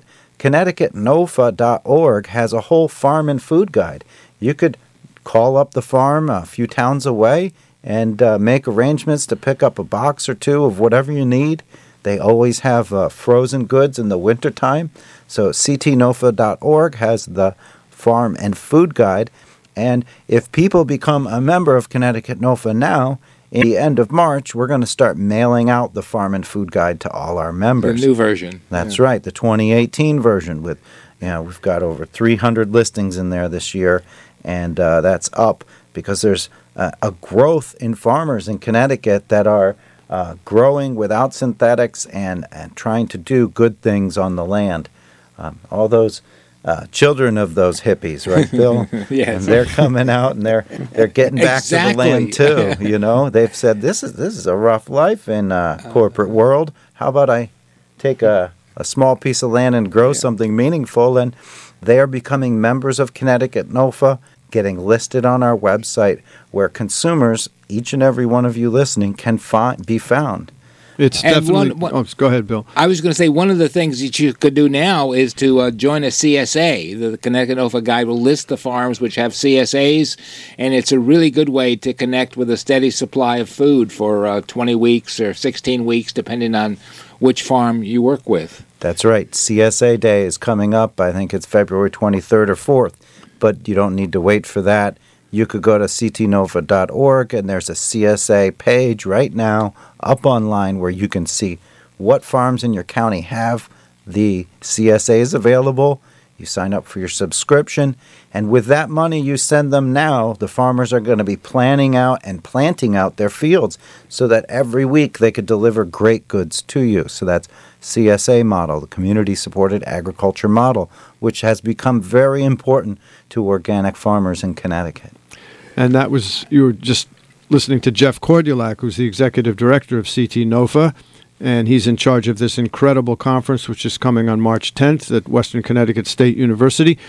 ConnecticutNOFA.org has a whole farm and food guide. You could call up the farm a few towns away and make arrangements to pick up a box or two of whatever you need. They always have frozen goods in the wintertime. So CTNOFA.org has the farm and food guide. And if people become a member of Connecticut NOFA now, in the end of March, we're going to start mailing out the farm and food guide to all our members. The new version. That's right, the 2018 version. With, we've got over 300 listings in there this year, and that's up because there's a growth in farmers in Connecticut that are growing without synthetics and trying to do good things on the land. All those children of those hippies, right, Bill? Yes. And they're coming out and they're getting back to the land too. They've said this is a rough life in corporate world. How about I take a small piece of land and grow something meaningful? And they are becoming members of Connecticut NOFA, getting listed on our website, where consumers, each and every one of you listening, can be found. It's And definitely. one- Go ahead, Bill. I was going to say one of the things that you could do now is to join a CSA. The Connecticut NOFA Guide will list the farms which have CSAs, and it's a really good way to connect with a steady supply of food for 20 weeks or 16 weeks, depending on which farm you work with. That's right. CSA Day is coming up. I think it's February 23rd or 4th, but you don't need to wait for that. You could go to ctnova.org, and there's a CSA page right now up online where you can see what farms in your county have the CSAs available. You sign up for your subscription, and with that money you send them now, the farmers are going to be planning out and planting out their fields so that every week they could deliver great goods to you. So that's CSA model, the community-supported agriculture model, which has become very important to organic farmers in Connecticut. And that was, you were just listening to Jeff Cordulac, who's the executive director of CT NOFA, and he's in charge of this incredible conference, which is coming on March 10th at Western Connecticut State University.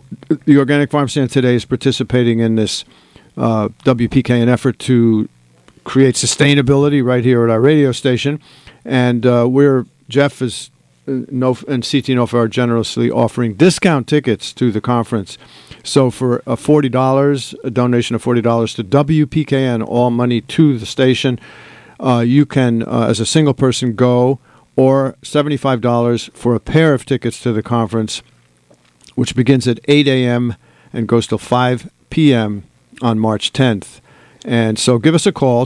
The Organic Farm Stand today is participating in this WPKN effort to create sustainability right here at our radio station. And Jeff is and CT Nofa are generously offering discount tickets to the conference. So for $40, a donation of $40 to WPKN, all money to the station, you can, as a single person, go, or $75 for a pair of tickets to the conference, which begins at 8 a.m. and goes till 5 p.m. on March 10th. And so give us a call,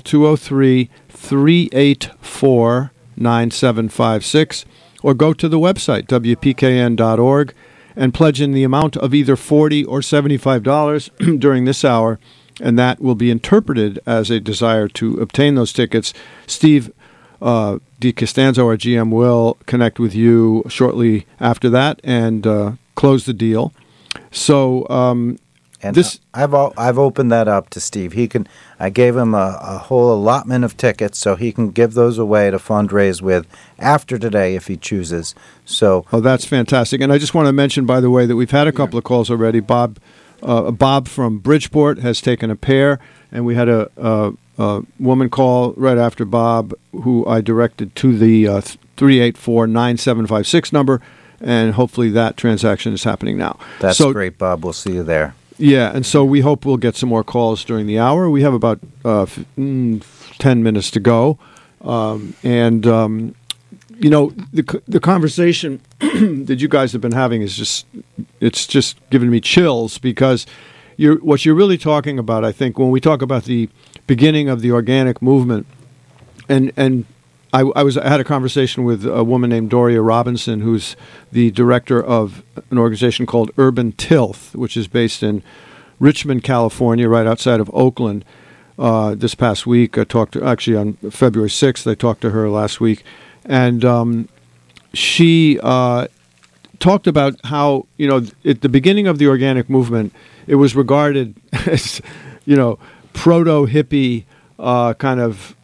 203-384-9756, or go to the website, WPKN.org, and pledge in the amount of either $40 or $75 during this hour, and that will be interpreted as a desire to obtain those tickets. Steve DiCostanzo, our GM, will connect with you shortly after that and close the deal. So and I've opened that up to Steve. I gave him a whole allotment of tickets, so he can give those away to fundraise with after today if he chooses. So that's fantastic. And I just want to mention, by the way, that we've had a couple of calls already. Bob from Bridgeport has taken a pair, and we had a woman call right after Bob, who I directed to the 384-9756 number, and hopefully that transaction is happening now. That's great, Bob. We'll see you there. Yeah, and so we hope we'll get some more calls during the hour. We have about 10 minutes to go. The conversation that you guys have been having is just giving me chills, because what you're really talking about, I think, when we talk about the beginning of the organic movement, and I had a conversation with a woman named Doria Robinson, who's the director of an organization called Urban Tilth, which is based in Richmond, California, right outside of Oakland. This past week, I talked to, actually on February 6th, I talked to her last week, and she talked about how, at the beginning of the organic movement, it was regarded as, proto-hippie kind of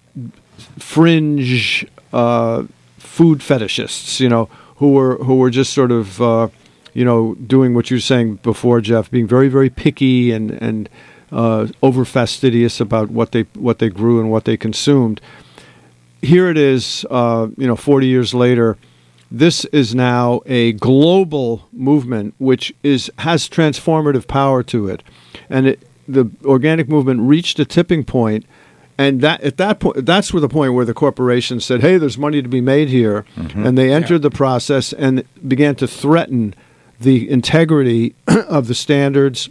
fringe food fetishists, who were just sort of doing what you were saying before, Jeff, being very, very picky and over fastidious about what they grew and what they consumed. Here it is, 40 years later. This is now a global movement which has transformative power to it, and the organic movement reached a tipping point. And at that point, that's where the point where the corporations said, "Hey, there's money to be made here," and they entered the process and began to threaten the integrity of the standards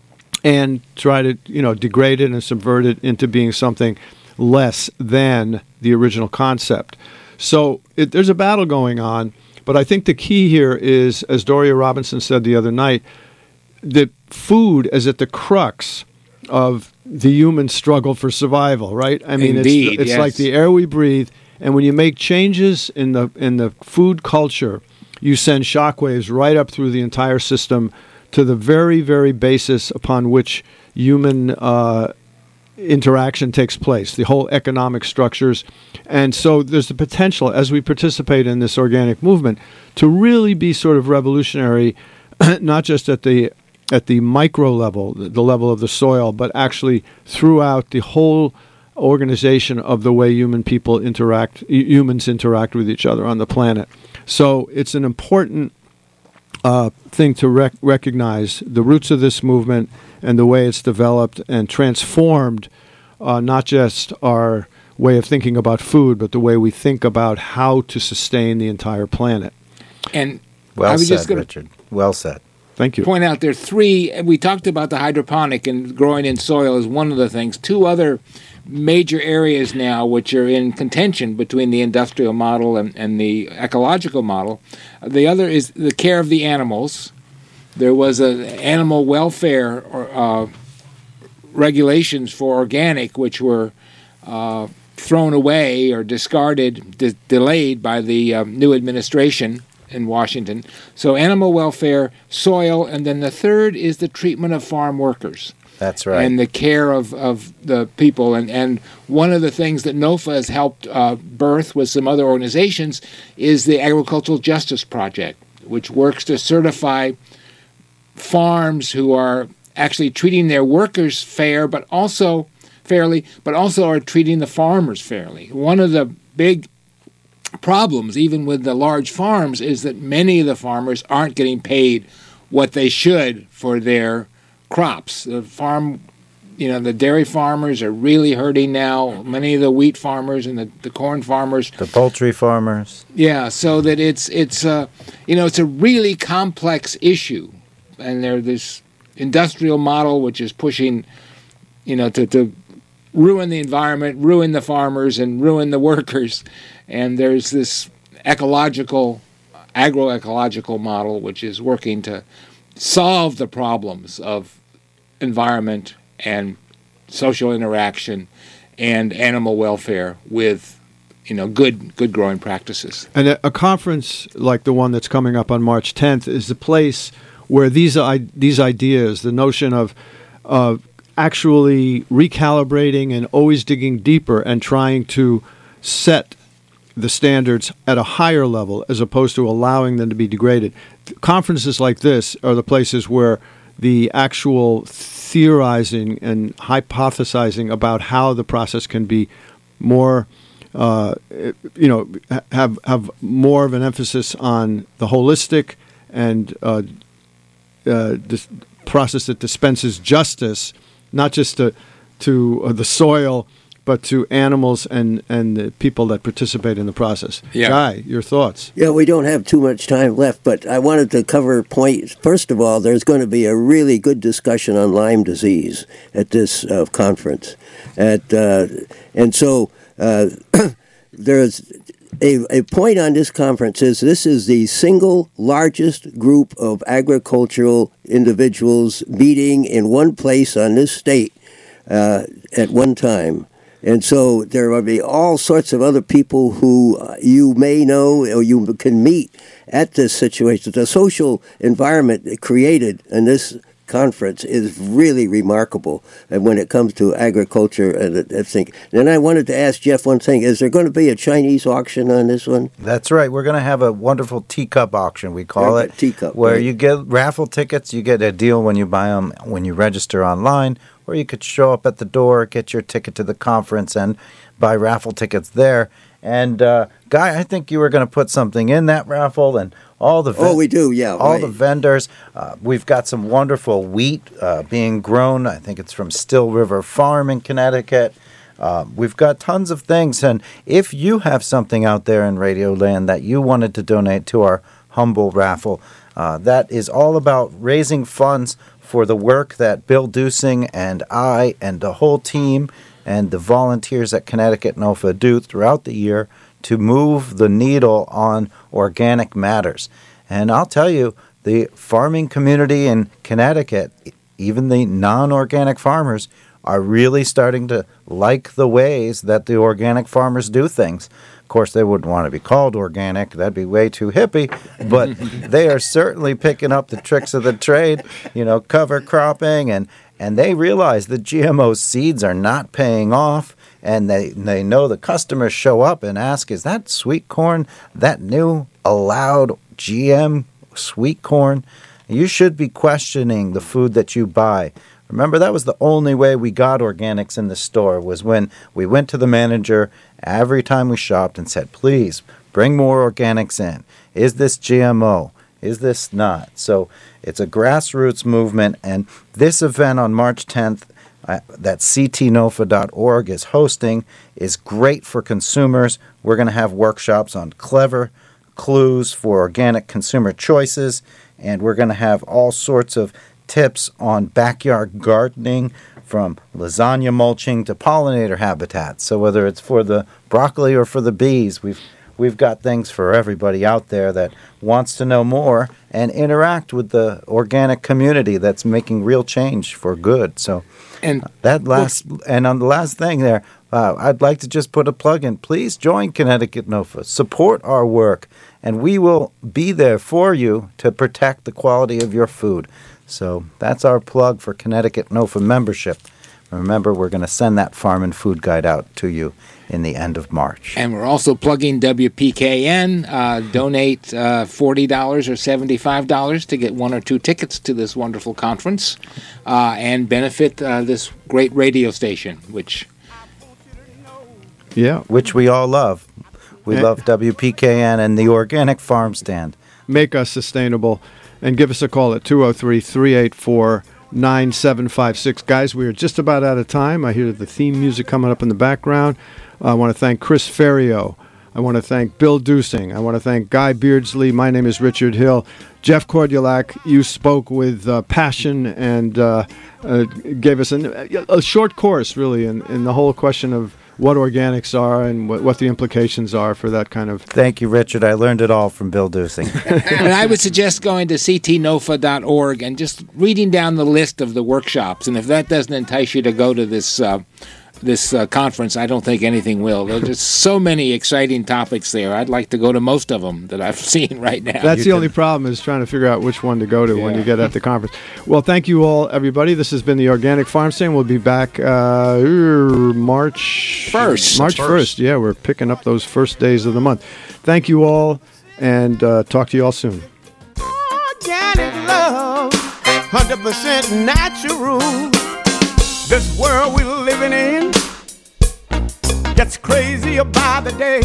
and try to, degrade it and subvert it into being something less than the original concept. So there's a battle going on, but I think the key here is, as Doria Robinson said the other night, that food is at the crux of the human struggle for survival, right? I mean, Indeed, it's yes. like the air we breathe, and when you make changes in the food culture, you send shockwaves right up through the entire system to the very, very basis upon which human interaction takes place, the whole economic structures. And so there's the potential, as we participate in this organic movement, to really be sort of revolutionary, not just at the micro level, the level of the soil, but actually throughout the whole organization of the way humans interact with each other on the planet. So it's an important thing to recognize the roots of this movement and the way it's developed and transformed not just our way of thinking about food, but the way we think about how to sustain the entire planet. And well I was said, just gonna Richard. Well said. Thank you. Point out there are three. We talked about the hydroponic and growing in soil as one of the things. Two other major areas now which are in contention between the industrial model and the ecological model. The other is the care of the animals. There was an animal welfare regulations for organic which were thrown away or discarded, delayed by the new administration in Washington. So animal welfare, soil, and then the third is the treatment of farm workers. That's right. And the care of the people. And one of the things that NOFA has helped birth with some other organizations is the Agricultural Justice Project, which works to certify farms who are actually treating their workers fair, but also fairly, but also are treating the farmers fairly. One of the big problems, even with the large farms, is that many of the farmers aren't getting paid what they should for their crops. The dairy farmers are really hurting now. Many of the wheat farmers and the corn farmers, The poultry farmers. yeah. So that it's a really complex issue, and there's this industrial model which is pushing, to ruin the environment, ruin the farmers, and ruin the workers. And there's this agroecological model which is working to solve the problems of environment and social interaction and animal welfare with good growing practices. And a conference like the one that's coming up on March 10th is the place where these ideas, the notion of actually recalibrating and always digging deeper and trying to set the standards at a higher level as opposed to allowing them to be degraded. Conferences like this are the places where the actual theorizing and hypothesizing about how the process can be more, have more of an emphasis on the holistic and this process that dispenses justice, not just to the soil, but to animals and the people that participate in the process. Yeah. Guy, your thoughts? Yeah, we don't have too much time left, but I wanted to cover points. First of all, there's going to be a really good discussion on Lyme disease at this conference. And so there's a point on this conference is this is the single largest group of agricultural individuals meeting in one place on this state at one time. And so there will be all sorts of other people who you may know or you can meet at this situation. The social environment created in this conference is really remarkable when it comes to agriculture and everything. And I wanted to ask Jeff one thing. Is there going to be a Chinese auction on this one? That's right. We're going to have a wonderful teacup auction, we call it. Teacup. Where right. you get raffle tickets. You get a deal when you buy them, when you register online. Or you could show up at the door, get your ticket to the conference, and buy raffle tickets there. And, Guy, I think you were going to put something in that raffle, and all the we do, yeah. all right. the vendors. We've got some wonderful wheat being grown. I think it's from Still River Farm in Connecticut. We've got tons of things. And if you have something out there in Radio Land that you wanted to donate to our humble raffle, that is all about raising funds for the work that Bill Dusing and I and the whole team and the volunteers at Connecticut NOFA do throughout the year to move the needle on organic matters. And I'll tell you, the farming community in Connecticut, even the non-organic farmers, are really starting to like the ways that the organic farmers do things. Of course, they wouldn't want to be called organic. That'd be way too hippie. But they are certainly picking up the tricks of the trade, cover cropping. And they realize that GMO seeds are not paying off. And they know the customers show up and ask, is that sweet corn, that new allowed GM sweet corn? You should be questioning the food that you buy. Remember, that was the only way we got organics in the store, was when we went to the manager every time we shopped and said, please, bring more organics in. Is this GMO? Is this not? So it's a grassroots movement, and this event on March 10th that ctnofa.org is hosting is great for consumers. We're going to have workshops on clever clues for organic consumer choices, and we're going to have all sorts of tips on backyard gardening, from lasagna mulching to pollinator habitats. So whether it's for the broccoli or for the bees, we've got things for everybody out there that wants to know more and interact with the organic community that's making real change for good. So and on the last thing there, I'd like to just put a plug in. Please join Connecticut NOFA. Support our work, and we will be there for you to protect the quality of your food. So that's our plug for Connecticut NOFA membership. Remember, we're going to send that farm and food guide out to you in the end of March. And we're also plugging WPKN. Donate $40 or $75 to get 1 or 2 tickets to this wonderful conference and benefit this great radio station, which we all love. We love WPKN and the Organic Farm Stand. Make us sustainable. And give us a call at 203-384-9756. Guys, we are just about out of time. I hear the theme music coming up in the background. I want to thank Chris Ferrio. I want to thank Bill Dusing. I want to thank Guy Beardsley. My name is Richard Hill. Jeff Cordulac, you spoke with passion and gave us a short course, really, in the whole question of what organics are and what the implications are for that kind of... Thank you, Richard. I learned it all from Bill Dusing. And I would suggest going to ctnofa.org and just reading down the list of the workshops. And if that doesn't entice you to go to this conference, I don't think anything will. There's just so many exciting topics there. I'd like to go to most of them that I've seen right now. That's the only problem, is trying to figure out which one to go to when you get at the conference. Well, thank you all, everybody. This has been the Organic Farm Stand. We'll be back March 1st. March 1st. Yeah, we're picking up those first days of the month. Thank you all, and talk to you all soon. Organic love, 100% natural. This world we're living in gets crazier by the day.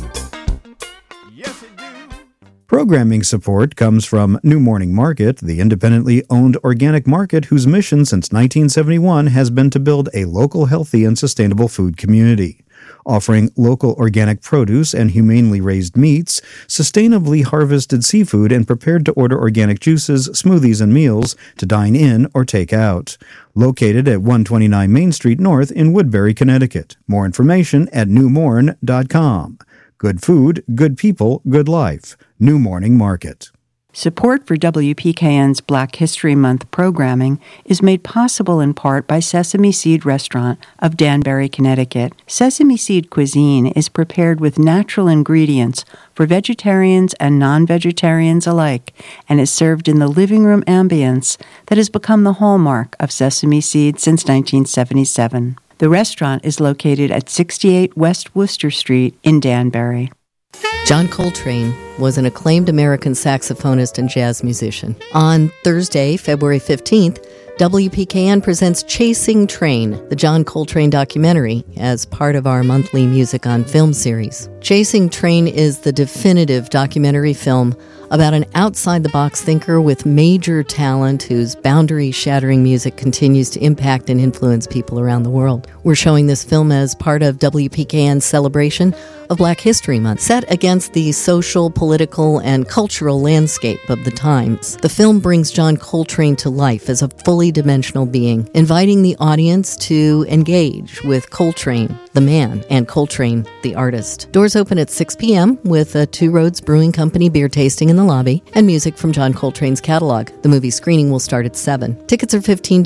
Yes, it do. Programming support comes from New Morning Market, the independently owned organic market whose mission since 1971 has been to build a local, healthy, and sustainable food community. Offering local organic produce and humanely raised meats, sustainably harvested seafood, and prepared-to-order organic juices, smoothies, and meals to dine in or take out. Located at 129 Main Street North in Woodbury, Connecticut. More information at newmorn.com. Good food, good people, good life. New Morning Market. Support for WPKN's Black History Month programming is made possible in part by Sesame Seed Restaurant of Danbury, Connecticut. Sesame Seed cuisine is prepared with natural ingredients for vegetarians and non-vegetarians alike and is served in the living room ambience that has become the hallmark of Sesame Seed since 1977. The restaurant is located at 68 West Worcester Street in Danbury. John Coltrane was an acclaimed American saxophonist and jazz musician. On Thursday, February 15th, WPKN presents Chasing Train, the John Coltrane documentary, as part of our monthly Music on Film series. Chasing Train is the definitive documentary film about an outside-the-box thinker with major talent whose boundary-shattering music continues to impact and influence people around the world. We're showing this film as part of WPKN's celebration of Black History Month, set against the social, political, and cultural landscape of the times. The film brings John Coltrane to life as a fully dimensional being, inviting the audience to engage with Coltrane, the man, and Coltrane, the artist. Doors open at 6 p.m. with a Two Roads Brewing Company beer tasting in the lobby and music from John Coltrane's catalog. The movie screening will start at 7. Tickets are $15,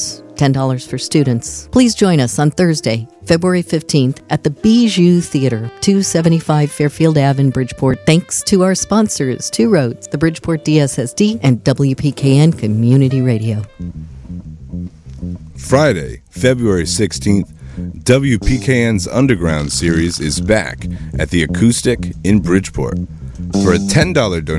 $10 for students. Please join us on Thursday, February 15th at the Bijou Theater, 275 Fairfield Ave in Bridgeport. Thanks to our sponsors, Two Roads, the Bridgeport DSSD, and WPKN Community Radio. Friday, February 16th, WPKN's Underground series is back at the Acoustic in Bridgeport. For a $10 donation,